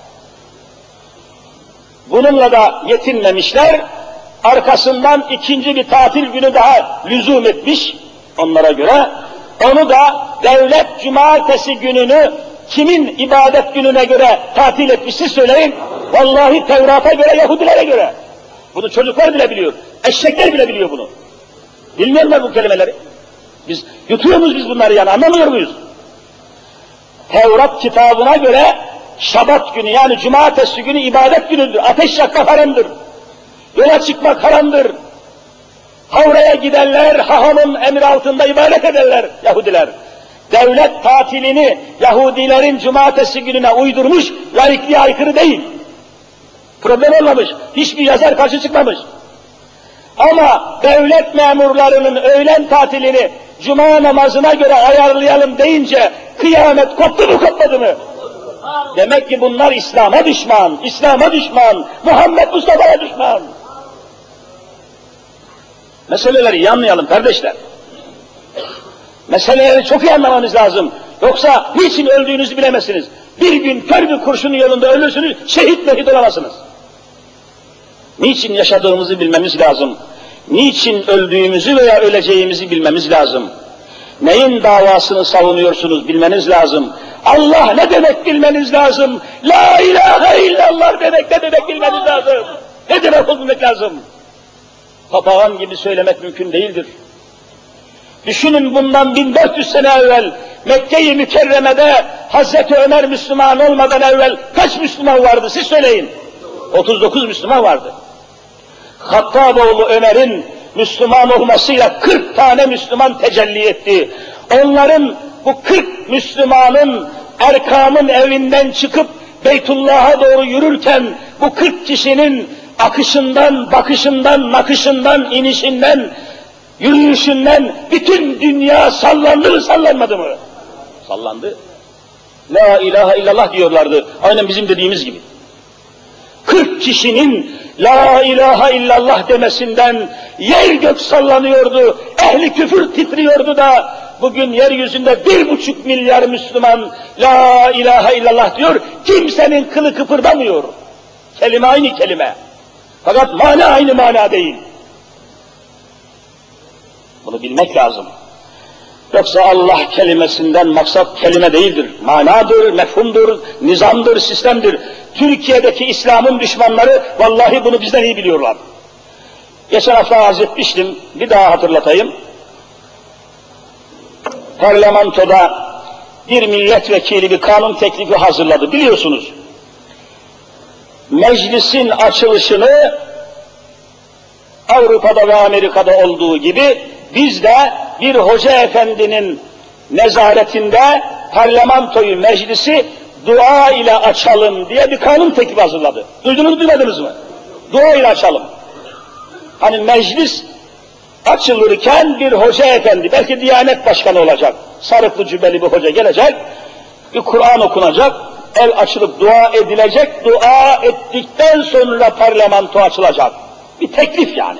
Bununla da yetinmemişler, arkasından ikinci bir tatil günü daha lüzum etmiş onlara göre. Onu da devlet cumartesi gününü kimin ibadet gününe göre tatil etmişse söyleyin. Vallahi Tevrat'a göre, Yahudilere göre. Bunu çocuklar bile biliyor, eşekler bile biliyor bunu. Bilmiyorlar bu kelimeleri. Biz yutuyor muyuz biz bunları yani, anlamıyor muyuz? Tevrat kitabına göre Şabat günü yani cumartesi günü ibadet günüdür. Ateş yakmak haramdır. Yola çıkmak haramdır. Havraya giderler, hahamın emri altında ibadet ederler Yahudiler. Devlet tatilini Yahudilerin cumartesi gününe uydurmuş, laikliğe aykırı değil. Problem olmamış, hiçbir yazar karşı çıkmamış. Ama devlet memurlarının öğlen tatilini cuma namazına göre ayarlayalım deyince kıyamet koptu mu kopmadı mı? Demek ki bunlar İslam'a düşman, İslam'a düşman, Muhammed Mustafa'ya düşman. Meseleleri iyi anlayalım kardeşler. Meseleleri çok iyi anlamanız lazım. Yoksa niçin öldüğünüzü bilemezsiniz. Bir gün kör bir kurşunun yolunda ölürsünüz, şehit mehit olamazsınız. Niçin yaşadığımızı bilmemiz lazım. Niçin öldüğümüzü veya öleceğimizi bilmemiz lazım. Neyin davasını savunuyorsunuz bilmeniz lazım. Allah ne demek bilmeniz lazım. La ilahe illallah demek ne demek bilmeniz lazım. Ne demek bilmek lazım. Papağan gibi söylemek mümkün değildir. Düşünün bundan bin dört yüz sene evvel Mekke-i Mükerreme'de Hazreti Ömer Müslüman olmadan evvel kaç Müslüman vardı siz söyleyin. otuz dokuz Müslüman vardı. Hattaboğlu Ömer'in Müslüman olmasıyla kırk tane Müslüman tecelli etti. Onların bu kırk Müslümanın Erkam'ın evinden çıkıp Beytullah'a doğru yürürken bu kırk kişinin akışından, bakışından, nakışından, inişinden, yürüyüşünden bütün dünya sallandı mı sallanmadı mı? Sallandı. La ilahe illallah diyorlardı. Aynen bizim dediğimiz gibi. kırk kişinin La ilahe illallah demesinden yer gök sallanıyordu, ehli küfür titriyordu da bugün yeryüzünde bir buçuk milyar Müslüman La ilahe illallah diyor, kimsenin kılı kıpırdamıyor. Kelime aynı kelime. Fakat mana aynı mana değil. Bunu bilmek lazım. Yoksa Allah kelimesinden maksat kelime değildir. Manadır, mefhumdur, nizamdır, sistemdir. Türkiye'deki İslam'ın düşmanları vallahi bunu bizden iyi biliyorlar. Geçen hafta arz etmiştim, bir daha hatırlatayım. Parlamentoda bir milletvekili bir kanun teklifi hazırladı, biliyorsunuz. Meclisin açılışını Avrupa'da ve Amerika'da olduğu gibi biz de bir hoca efendinin nezaretinde parlamentoyu, meclisi dua ile açalım diye bir kanun teklifi hazırladı. Duydunuz mu, duymadınız mı? Dua ile açalım. Hani meclis açılırken bir hoca efendi, belki Diyanet Başkanı olacak, sarıklı cübbeli bir hoca gelecek, bir Kur'an okunacak, el açılıp dua edilecek, dua ettikten sonra parlamento açılacak. Bir teklif yani.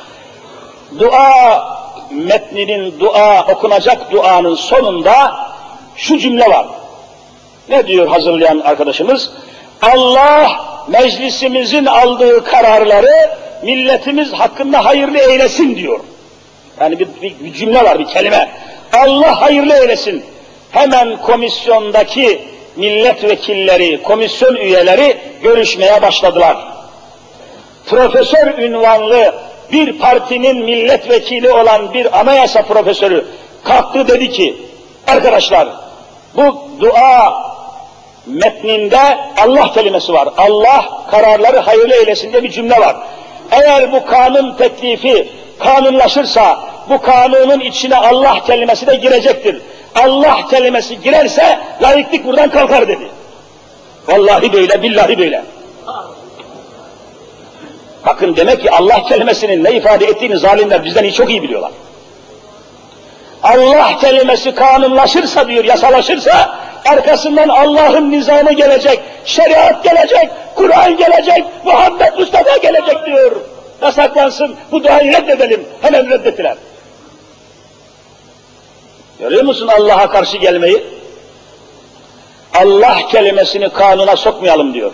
Dua metninin, dua okunacak duanın sonunda şu cümle var. Ne diyor hazırlayan arkadaşımız? Allah meclisimizin aldığı kararları milletimiz hakkında hayırlı eylesin diyor. Yani bir, bir, bir cümle var, bir kelime. Allah hayırlı eylesin. Hemen komisyondaki milletvekilleri, komisyon üyeleri görüşmeye başladılar. Profesör ünvanlı bir partinin milletvekili olan bir anayasa profesörü kalktı, dedi ki, arkadaşlar bu dua metninde Allah kelimesi var. Allah kararları hayırlı eylesin diye bir cümle var. Eğer bu kanun teklifi kanunlaşırsa bu kanunun içine Allah kelimesi de girecektir. Allah kelimesi girerse laiklik buradan kalkar dedi. Vallahi böyle, billahi böyle. Bakın demek ki Allah kelimesinin ne ifade ettiğini zalimler bizden iyi çok iyi biliyorlar. Allah kelimesi kanunlaşırsa diyor, yasalaşırsa arkasından Allah'ın nizamı gelecek, şeriat gelecek, Kur'an gelecek, Muhammed Mustafa gelecek diyor. Yasaklansın, bu duayı reddedelim. Hemen reddettiler. Görüyor musun Allah'a karşı gelmeyi? Allah kelimesini kanuna sokmayalım diyor.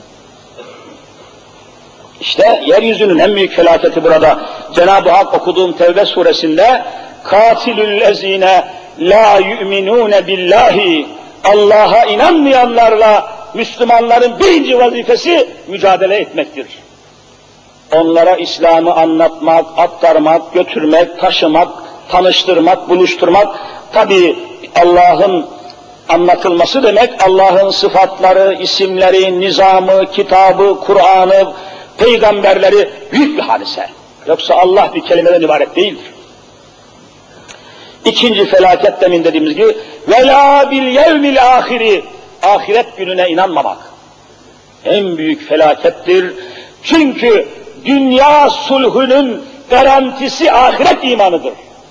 İşte yeryüzünün en büyük felaketi burada. Cenab-ı Hak okuduğum Tevbe suresinde katilüllezine la yu'minune billahi, Allah'a inanmayanlarla Müslümanların birinci vazifesi mücadele etmektir. Onlara İslam'ı anlatmak, aktarmak, götürmek, taşımak, tanıştırmak, buluşturmak, tabi Allah'ın anlatılması demek, Allah'ın sıfatları, isimleri, nizamı, kitabı, Kur'an'ı, peygamberleri büyük bir hadise. Yoksa Allah bir kelimeden ibaret değildir. İkinci felaket demin dediğimiz gibi وَلَا بِالْيَوْمِ الْآخِرِ, ahiret gününe inanmamak en büyük felakettir. Çünkü dünya sulhunun garantisi ahiret imanıdır.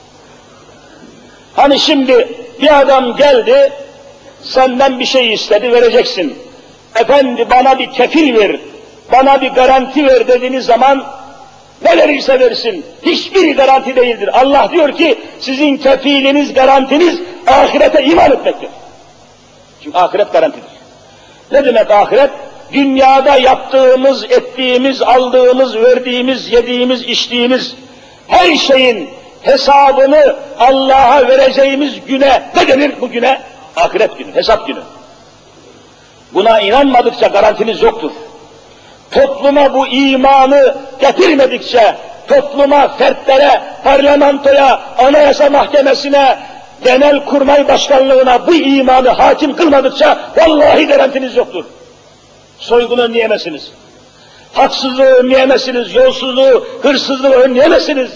Hani şimdi bir adam geldi, senden bir şey istedi, vereceksin. Efendi bana bir kefil ver, bana bir garanti ver dediğiniz zaman ne verirse versin, hiçbiri garanti değildir. Allah diyor ki sizin kefiliniz, garantiniz ahirete iman etmektir. Çünkü ahiret garantidir. Ne demek ahiret? Dünyada yaptığımız, ettiğimiz, aldığımız, verdiğimiz, yediğimiz, içtiğimiz her şeyin hesabını Allah'a vereceğimiz güne ne denir bu güne? Ahiret günü, hesap günü. Buna inanmadıkça garantiniz yoktur. Topluma bu imanı getirmedikçe, topluma, fertlere, parlamentoya, anayasa mahkemesine, genel kurmay başkanlığına bu imanı hakim kılmadıkça vallahi garantiniz yoktur. Soygunu önleyemezsiniz. Haksızlığı önleyemezsiniz, yolsuzluğu, hırsızlığı önleyemezsiniz.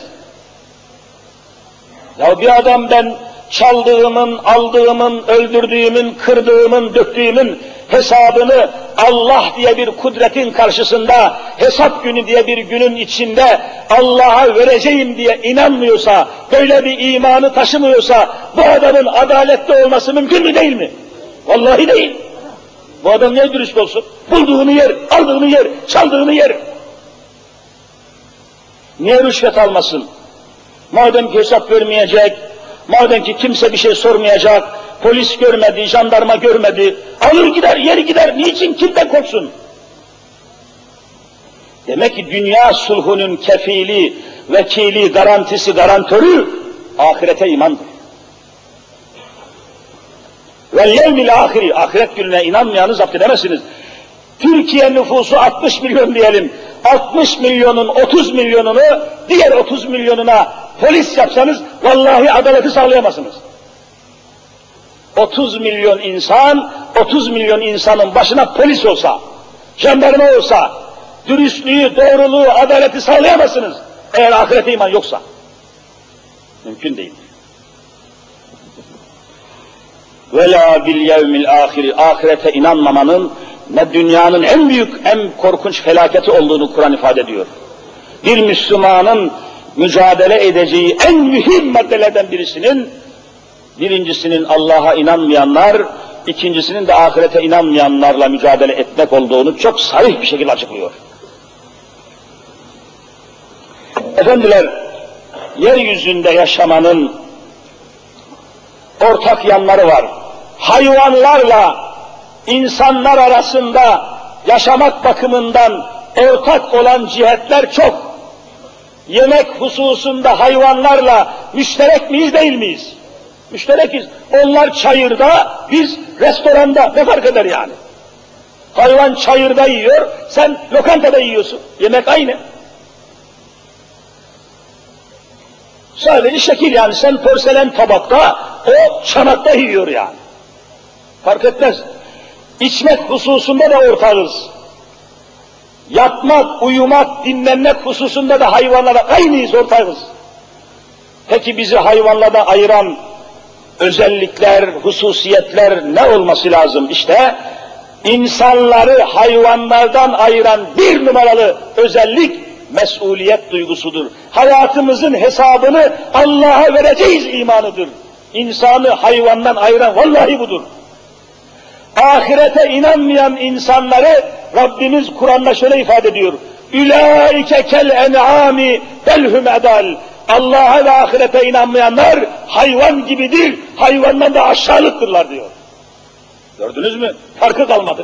Ya bir adam ben çaldığımın, aldığımın, öldürdüğümün, kırdığımın, döktüğümün hesabını Allah diye bir kudretin karşısında, hesap günü diye bir günün içinde Allah'a vereceğim diye inanmıyorsa, böyle bir imanı taşımıyorsa, bu adamın adaletli olması mümkün mü değil mi? Vallahi değil. Bu adam niye dürüst olsun? Bulduğunu yer, aldığını yer, çaldığını yer. Niye rüşvet almasın? Madem ki hesap vermeyecek, madem ki kimse bir şey sormayacak, polis görmedi, jandarma görmedi, alır gider, yeri gider, niçin, kimden korksun? Demek ki dünya sulhunun kefili, vekili, garantisi, garantörü ahirete imandır. Vel yevmil ahiri, ahiret gününe inanmayanı zapt edemezsiniz. Türkiye nüfusu altmış milyon diyelim, altmış milyonun otuz milyonunu diğer otuz milyonuna polis yapsanız vallahi adaleti sağlayamazsınız. otuz milyon insan, otuz milyon insanın başına polis olsa, jandarma olsa, dürüstlüğü, doğruluğu, adaleti sağlayamazsınız. Eğer ahirete iman yoksa. Mümkün değil. وَلَا بِالْيَوْمِ الْآخِرِ, ahirete inanmamanın ne dünyanın en büyük, en korkunç felaketi olduğunu Kur'an ifade ediyor. Bir Müslümanın mücadele edeceği en mühim maddelerden birisinin, birincisinin Allah'a inanmayanlar, ikincisinin de ahirete inanmayanlarla mücadele etmek olduğunu çok sarih bir şekilde açıklıyor. Efendiler, yeryüzünde yaşamanın ortak yanları var. Hayvanlarla insanlar arasında yaşamak bakımından ortak olan cihetler çok. Yemek hususunda hayvanlarla müşterek miyiz, değil miyiz? Müşterekiz. Onlar çayırda, biz restoranda. Ne fark eder yani? Hayvan çayırda yiyor, sen lokantada yiyorsun. Yemek aynı. Sadece şekil yani, sen porselen tabakta, o çanakta yiyor yani. Fark etmez. İçmek hususunda da ortağız. Yatmak, uyumak, dinlenmek hususunda da hayvanlara aynıyız, ortağız. Peki bizi hayvanlardan ayıran özellikler, hususiyetler ne olması lazım? İşte insanları hayvanlardan ayıran bir numaralı özellik mesuliyet duygusudur. Hayatımızın hesabını Allah'a vereceğiz imanıdır. İnsanı hayvandan ayıran vallahi budur. Ahirete inanmayan insanları Rabbimiz Kur'an'da şöyle ifade ediyor. Ülaike kel en'ami belhum edal. Allah'a ve ahirete inanmayanlar hayvan gibidir, hayvandan da aşağılıktırlar diyor. Gördünüz mü? Farkı kalmadı.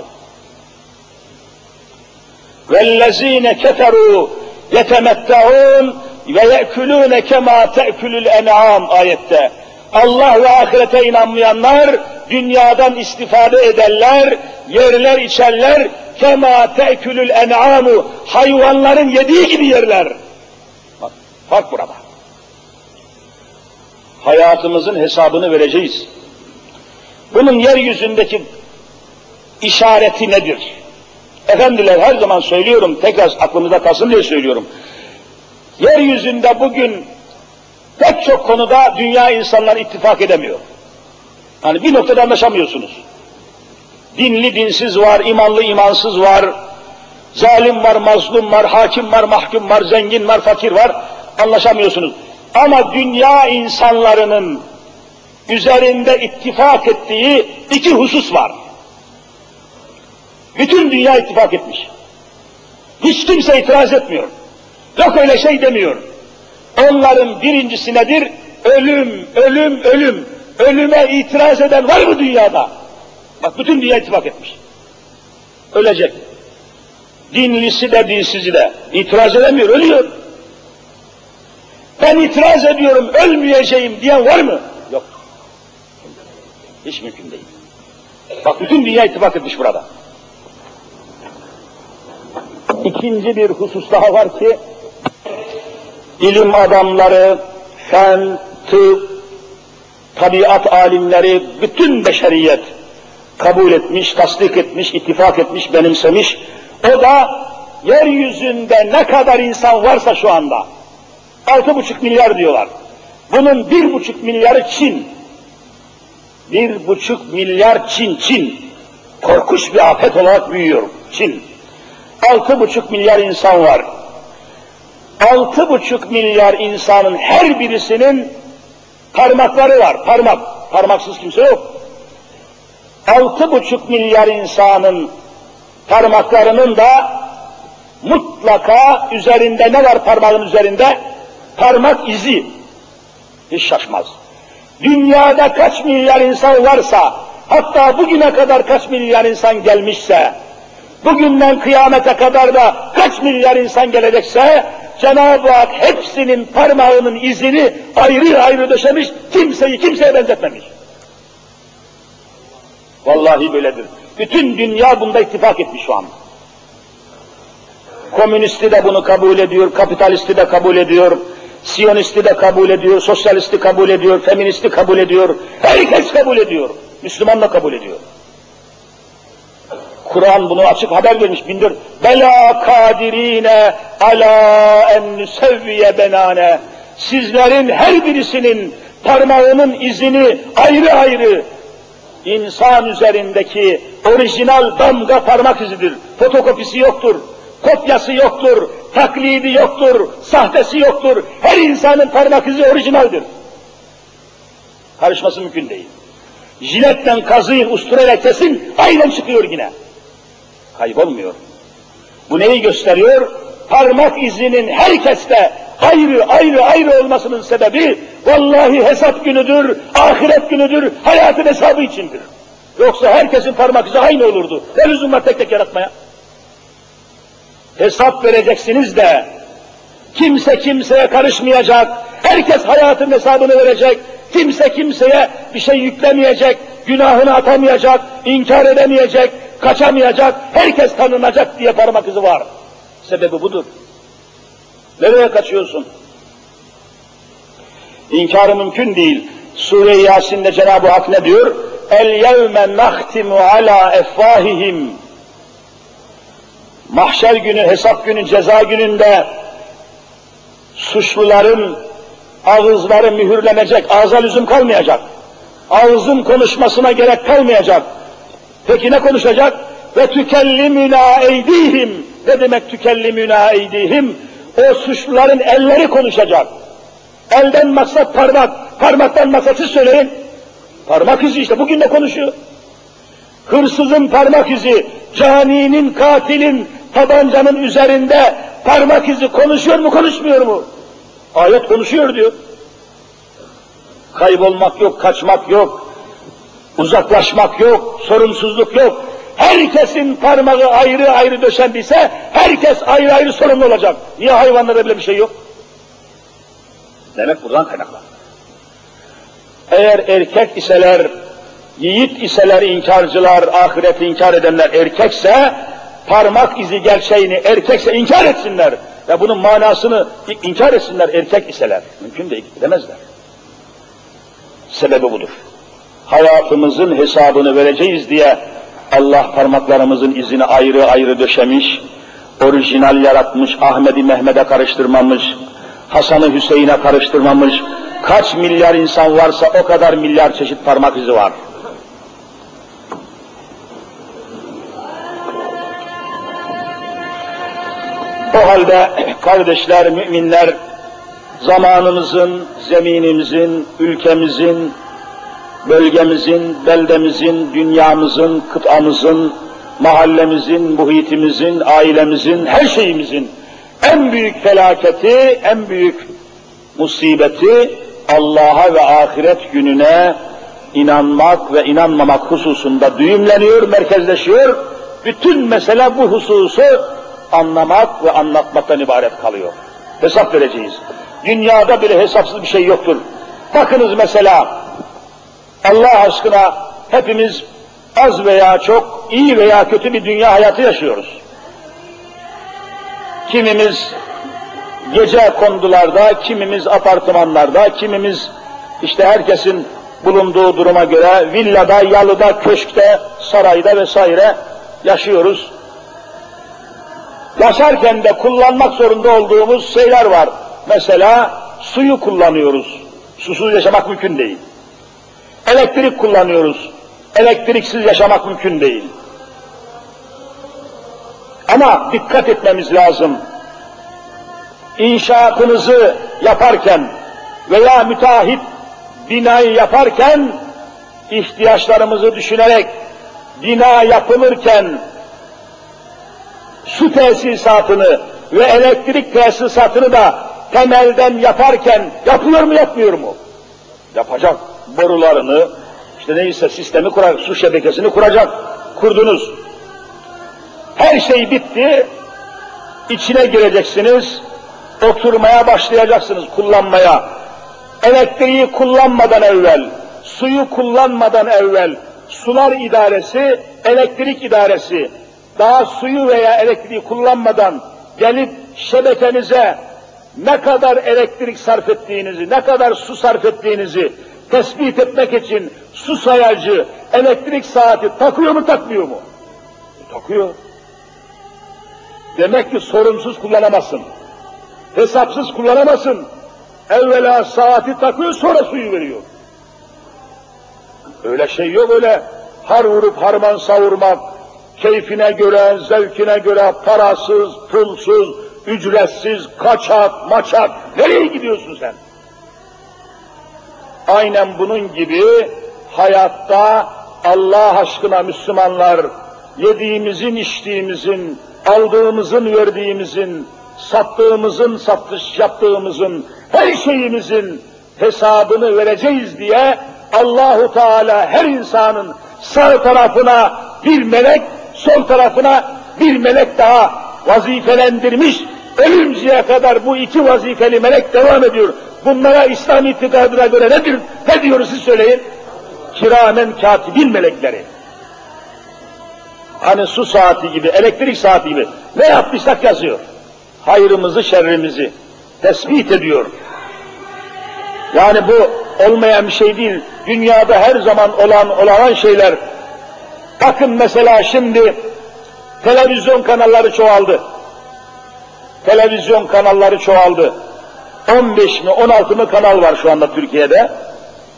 وَالَّذ۪ينَ كَفَرُوا يَتَمَتَّعُونَ وَيَأْكُلُونَ كَمَا تَأْكُلُ الْاَنْعَامِ ayette. Allah ve ahirete inanmayanlar dünyadan istifade ederler, yerler içerler, kema te'külül en'amu, hayvanların yediği gibi yerler. Bak, fark burada. Hayatımızın hesabını vereceğiz. Bunun yeryüzündeki işareti nedir? Efendiler her zaman söylüyorum, tekrar aklımıza kalsın diye söylüyorum. Yeryüzünde bugün pek çok konuda dünya insanları ittifak edemiyor. Yani bir noktada anlaşamıyorsunuz. Dinli dinsiz var, imanlı imansız var, zalim var, mazlum var, hakim var, mahkum var, zengin var, fakir var, anlaşamıyorsunuz. Ama dünya insanlarının üzerinde ittifak ettiği iki husus var. Bütün dünya ittifak etmiş. Hiç kimse itiraz etmiyor. Yok öyle şey demiyor. Onların birincisi nedir? Ölüm, ölüm, ölüm. Ölüme itiraz eden var mı dünyada? Bak bütün dünya ittifak etmiş. Ölecek. Dinlisi de dinsizi de. İtiraz edemiyor, ölüyor. Ben itiraz ediyorum, ölmeyeceğim diyen var mı? Yok. Hiç mümkün değil. Bak bütün dünya ittifak etmiş burada. İkinci bir husus daha var ki, ilim adamları, fen, tıp, tabiat alimleri, bütün beşeriyet kabul etmiş, tasdik etmiş, ittifak etmiş, benimsemiş. O da yeryüzünde ne kadar insan varsa şu anda, altı buçuk milyar diyorlar. Bunun bir buçuk milyarı Çin. Bir buçuk milyar Çin, Çin. Korkunç bir afet olarak büyüyor Çin. Altı buçuk milyar insan var. Altı buçuk milyar insanın her birisinin parmakları var, parmak. Parmaksız kimse yok. Altı buçuk milyar insanın parmaklarının da mutlaka üzerinde ne var parmağın üzerinde? Parmak izi. Hiç şaşmaz. Dünyada kaç milyar insan varsa, hatta bugüne kadar kaç milyar insan gelmişse, bugünden kıyamete kadar da kaç milyar insan gelecekse, Cenab-ı Hak hepsinin parmağının izini ayrı ayrı döşemiş, kimseyi kimseye benzetmemiş. Vallahi böyledir. Bütün dünya bunda ittifak etmiş şu an. Komünisti de bunu kabul ediyor, kapitalisti de kabul ediyor, Siyonisti de kabul ediyor, sosyalisti kabul ediyor, feministi kabul ediyor, herkes kabul ediyor, Müslüman da kabul ediyor. Kur'an bunu açık haber vermiş, bindir. Bela kadirine ala en nusevviye benane. Sizlerin her birisinin parmağının izini ayrı ayrı insan üzerindeki orijinal damga parmak izidir. Fotokopisi yoktur, kopyası yoktur, taklidi yoktur, sahtesi yoktur. Her insanın parmak izi orijinaldir. Karışması mümkün değil. Jiletten kazıyın, usturayla kesin, aynen çıkıyor yine. Kaybolmuyor. Bu neyi gösteriyor? Parmak izinin herkeste ayrı ayrı ayrı olmasının sebebi vallahi hesap günüdür, ahiret günüdür, hayatın hesabı içindir. Yoksa herkesin parmak izi aynı olurdu. Ne lüzum var tek tek yaratmaya? Hesap vereceksiniz de kimse kimseye karışmayacak, herkes hayatın hesabını verecek, kimse kimseye bir şey yüklemeyecek, günahını atamayacak, inkar edemeyecek, kaçamayacak, herkes tanınacak diye parmak izi var. Sebebi budur. Nereye kaçıyorsun? İnkarı mümkün değil. Sure-i Yasin'de Cenab-ı Hak ne diyor? El-yevme nahtimu ala effahihim. Mahşer günü, hesap günü, ceza gününde suçluların ağızları mühürlenecek, ağza lüzum kalmayacak. Ağzın konuşmasına gerek kalmayacak. Peki ne konuşacak? Ve tükellimüna eydihim. Ne demek tükellimüna eydihim? O suçluların elleri konuşacak. Elden maksat parmak, parmaktan maksat siz söyleyin. Parmak izi işte, bugün de konuşuyor. Hırsızın parmak izi, caninin, katilin tabancanın üzerinde parmak izi konuşuyor mu, konuşmuyor mu? Ayet konuşuyor diyor. Kaybolmak yok, kaçmak yok, uzaklaşmak yok, sorumsuzluk yok. Herkesin parmağı ayrı ayrı döşendiyse, herkes ayrı ayrı sorumlu olacak. Niye hayvanlarda bile bir şey yok? Demek buradan kaynaklı. Eğer erkek iseler, yiğit iseler inkarcılar, ahireti inkar edenler erkekse, parmak izi gerçeğini erkekse inkar etsinler. Ve bunun manasını inkar etsinler erkek iseler. Mümkün değil, edemezler. Sebebi budur. Hayatımızın hesabını vereceğiz diye Allah parmaklarımızın izini ayrı ayrı döşemiş, orijinal yaratmış, Ahmet'i Mehmet'e karıştırmamış, Hasan'ı Hüseyin'e karıştırmamış, kaç milyar insan varsa o kadar milyar çeşit parmak izi var. O halde kardeşler, müminler, zamanımızın, zeminimizin, ülkemizin, bölgemizin, beldemizin, dünyamızın, kıtamızın, mahallemizin, muhitimizin, ailemizin, her şeyimizin en büyük felaketi, en büyük musibeti Allah'a ve ahiret gününe inanmak ve inanmamak hususunda düğümleniyor, merkezleşiyor. Bütün mesele bu hususu anlamak ve anlatmaktan ibaret kalıyor. Hesap vereceğiz. Dünyada bile hesapsız bir şey yoktur. Bakınız mesela, Allah aşkına hepimiz az veya çok, iyi veya kötü bir dünya hayatı yaşıyoruz. Kimimiz gece kondularda, kimimiz apartmanlarda, kimimiz işte herkesin bulunduğu duruma göre villada, yalıda, köşkte, sarayda vesaire yaşıyoruz. Yaşarken de kullanmak zorunda olduğumuz şeyler var. Mesela suyu kullanıyoruz. Susuz yaşamak mümkün değil. Elektrik kullanıyoruz. Elektriksiz yaşamak mümkün değil. Ama dikkat etmemiz lazım. İnşaatınızı yaparken veya müteahhit binayı yaparken ihtiyaçlarımızı düşünerek bina yapılırken su tesisatını ve elektrik tesisatını da temelden yaparken yapıyor mu, yapmıyor mu? Yapacak. Borularını, işte neyse sistemi kuracak, su şebekesini kuracak. Kurdunuz. Her şey bitti. İçine gireceksiniz. Oturmaya başlayacaksınız, kullanmaya. Elektriği kullanmadan evvel, suyu kullanmadan evvel, sular idaresi, elektrik idaresi, daha suyu veya elektriği kullanmadan gelip şebekenize ne kadar elektrik sarf ettiğinizi, ne kadar su sarf ettiğinizi tespit etmek için su sayacı, elektrik saati takıyor mu, takmıyor mu? E, takıyor. Demek ki sorumsuz kullanamazsın. Hesapsız kullanamazsın. Evvela saati takıyor, sonra suyu veriyor. Öyle şey yok, öyle har vurup harman savurmak, keyfine göre, zevkine göre parasız, pulsuz, ücretsiz, kaçak, maçak, nereye gidiyorsun sen? Aynen bunun gibi hayatta Allah aşkına Müslümanlar, yediğimizin, içtiğimizin, aldığımızın, verdiğimizin, sattığımızın, satış yaptığımızın, her şeyimizin hesabını vereceğiz diye Allahu Teala her insanın sağ tarafına bir melek, sol tarafına bir melek daha vazifelendirmiş. Ölünceye kadar bu iki vazifeli melek devam ediyor. Bunlara İslam itikadına göre nedir? Ne diyoruz siz söyleyin? Kiramen katibin melekleri. Hani su saati gibi, elektrik saati gibi ne yapmışsak yazıyor. Hayrımızı, şerrimizi tespit ediyor. Yani bu olmayan bir şey değil. Dünyada her zaman olan, olan şeyler. Bakın mesela şimdi televizyon kanalları çoğaldı. Televizyon kanalları çoğaldı. on beş mi, on altı mı kanal var şu anda Türkiye'de.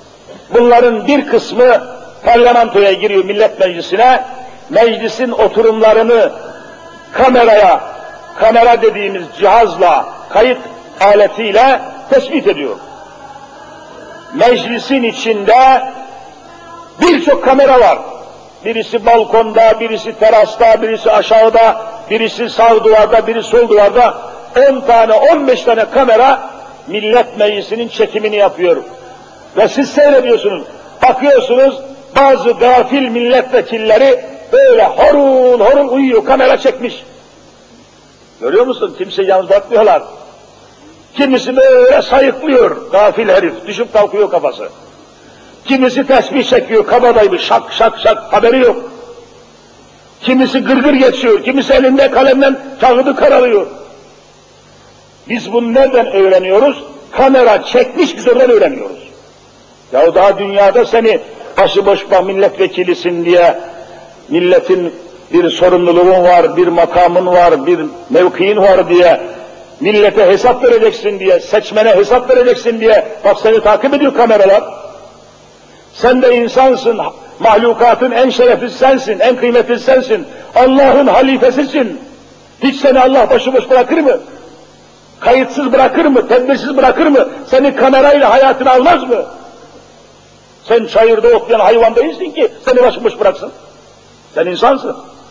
Bunların bir kısmı parlamentoya giriyor, millet meclisine, meclisin oturumlarını kameraya, kamera dediğimiz cihazla, kayıt aletiyle tespit ediyor. Meclisin içinde birçok kamera var. Birisi balkonda, birisi terasta, birisi aşağıda, birisi sağ duvarda, birisi sol duvarda. on tane, on beş tane kamera millet meclisinin çekimini yapıyor. Ve siz seyrediyorsunuz, bakıyorsunuz bazı gafil milletvekilleri böyle horul horul uyuyor, kamera çekmiş. Görüyor musun? Kimse yalnız bakmıyorlar. Kimisi böyle sayıklıyor, gafil herif, düşüp kalkıyor kafası. Kimisi tesbih çekiyor, kabadayı şak şak şak, haberi yok. Kimisi gırgır geçiyor, kimisi elinde kalemden kağıdı karalıyor. Biz bunu nereden öğreniyoruz? Kamera çekmiş, biz oradan öğreniyoruz. Ya daha dünyada seni başıboş bak milletvekilisin diye, milletin bir sorumluluğun var, bir makamın var, bir mevkiin var diye, millete hesap vereceksin diye, seçmene hesap vereceksin diye, bak seni takip ediyor kameralar. Sen de insansın, mahlukatın en şereflisi sensin, en kıymetlisi sensin, Allah'ın halifesisin. Hiç seni Allah başıboş bırakır mı? Kayıtsız bırakır mı? Tedbirsiz bırakır mı? Seni kamerayla hayatını almaz mı? Sen çayırda otlayan hayvan değilsin ki seni başıboş bıraksın. Sen insansın.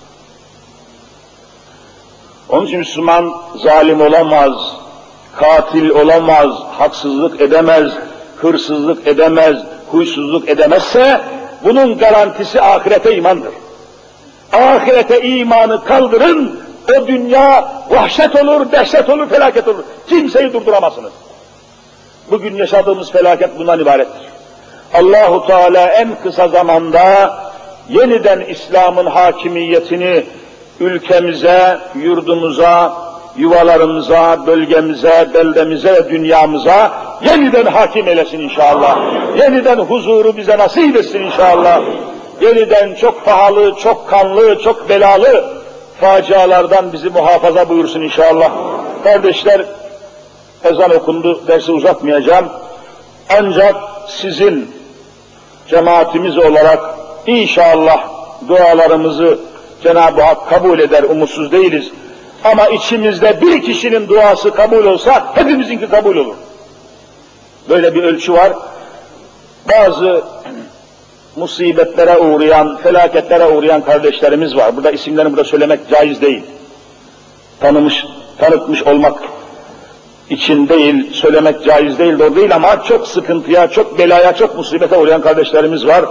Onun için Müslüman zalim olamaz, katil olamaz, haksızlık edemez, hırsızlık edemez, huysuzluk edemezse bunun garantisi ahirete imandır. Ahirete imanı kaldırın, o dünya vahşet olur, dehşet olur, felaket olur. Kimseyi durduramazsınız. Bugün yaşadığımız felaket bundan ibarettir. Allahu Teala en kısa zamanda yeniden İslam'ın hakimiyetini ülkemize, yurdumuza, yuvalarımıza, bölgemize, beldemize ve dünyamıza yeniden hakim eylesin inşallah. Yeniden huzuru bize nasip etsin inşallah. Yeniden çok pahalı, çok kanlı, çok belalı facialardan bizi muhafaza buyursun inşallah. Kardeşler, ezan okundu, dersi uzatmayacağım. Ancak sizin cemaatimiz olarak inşallah dualarımızı Cenab-ı Hak kabul eder, umutsuz değiliz. Ama içimizde bir kişinin duası kabul olsa hepimizinki kabul olur. Böyle bir ölçü var. Bazı musibetlere uğrayan, felaketlere uğrayan kardeşlerimiz var. Burada isimlerini burada söylemek caiz değil. Tanımış, tanıtmış olmak için değil, söylemek caiz değil, doğru değil ama çok sıkıntıya, çok belaya, çok musibete uğrayan kardeşlerimiz var.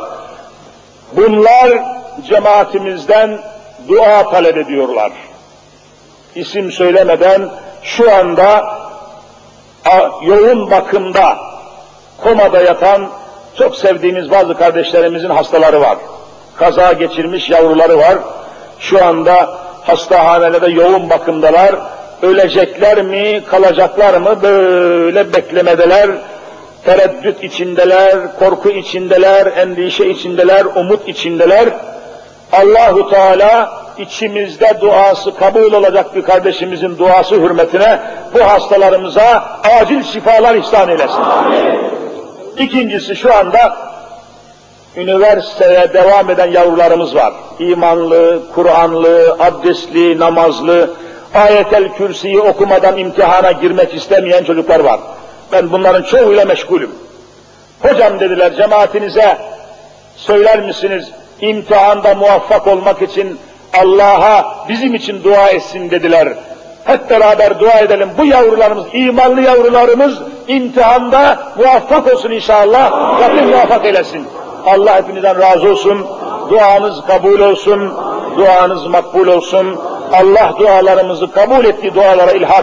Bunlar cemaatimizden dua talep ediyorlar. İsim söylemeden şu anda a, yoğun bakımda, komada yatan çok sevdiğimiz bazı kardeşlerimizin hastaları var. Kaza geçirmiş yavruları var. Şu anda hastahanelerde yoğun bakımdalar. Ölecekler mi, kalacaklar mı böyle beklemedeler. Tereddüt içindeler, korku içindeler, endişe içindeler, umut içindeler. Allahu Teala içimizde duası kabul olacak bir kardeşimizin duası hürmetine bu hastalarımıza acil şifalar ihsan eylesin. Amin. İkincisi şu anda üniversiteye devam eden yavrularımız var. İmanlı, Kur'anlı, abdestli, namazlı, Ayet-el Kürsi'yi okumadan imtihana girmek istemeyen çocuklar var. Ben bunların çoğuyla meşgulüm. Hocam dediler, cemaatinize söyler misiniz, imtihanda muvaffak olmak için Allah'a bizim için dua etsin dediler. Hep beraber dua edelim. Bu yavrularımız, imanlı yavrularımız imtihanda muvaffak olsun inşallah. Rabbim muvaffak eylesin. Allah hepinizden razı olsun. Duanız kabul olsun. Duanız makbul olsun. Allah dualarımızı kabul ettiği dualara ilhak